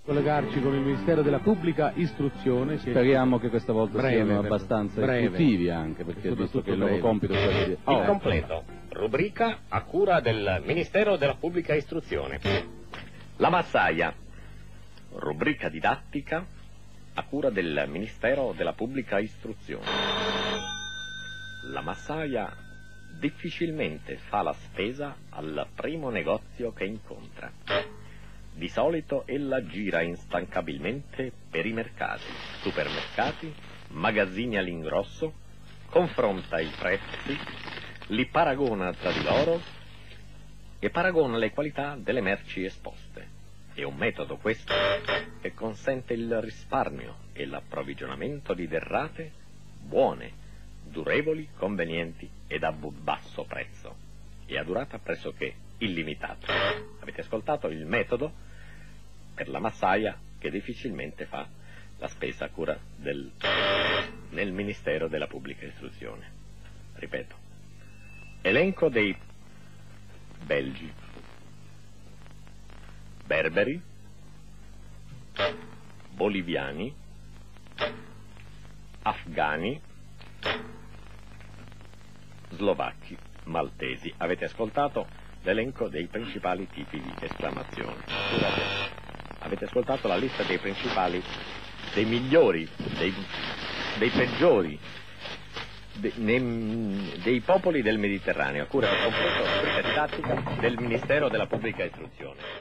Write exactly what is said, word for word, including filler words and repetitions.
collegarci con il Ministero della Pubblica Istruzione. Speriamo che questa volta breve, siano abbastanza breve. istruttivi, anche perché visto che il loro breve. compito è quello di... Il completo, rubrica a cura del Ministero della Pubblica Istruzione. La massaia, rubrica didattica a cura del Ministero della Pubblica Istruzione. La massaia difficilmente fa la spesa al primo negozio che incontra. Di solito ella gira instancabilmente per i mercati, supermercati, magazzini all'ingrosso, confronta i prezzi, li paragona tra di loro e paragona le qualità delle merci esposte. È un metodo questo che consente il risparmio e l'approvvigionamento di derrate buone, durevoli, convenienti ed a basso prezzo e a durata pressoché illimitata. Avete ascoltato il metodo per la massaia che difficilmente fa la spesa a cura del nel Ministero della Pubblica Istruzione. Ripeto, elenco dei belgi, berberi, boliviani, afghani, slovacchi, maltesi. Avete ascoltato l'elenco dei principali tipi di esclamazioni. Scusate, avete ascoltato la lista dei principali, dei migliori, dei, dei peggiori, de, ne, dei popoli del Mediterraneo, a cura del completo rubrica didattica del Ministero della Pubblica Istruzione.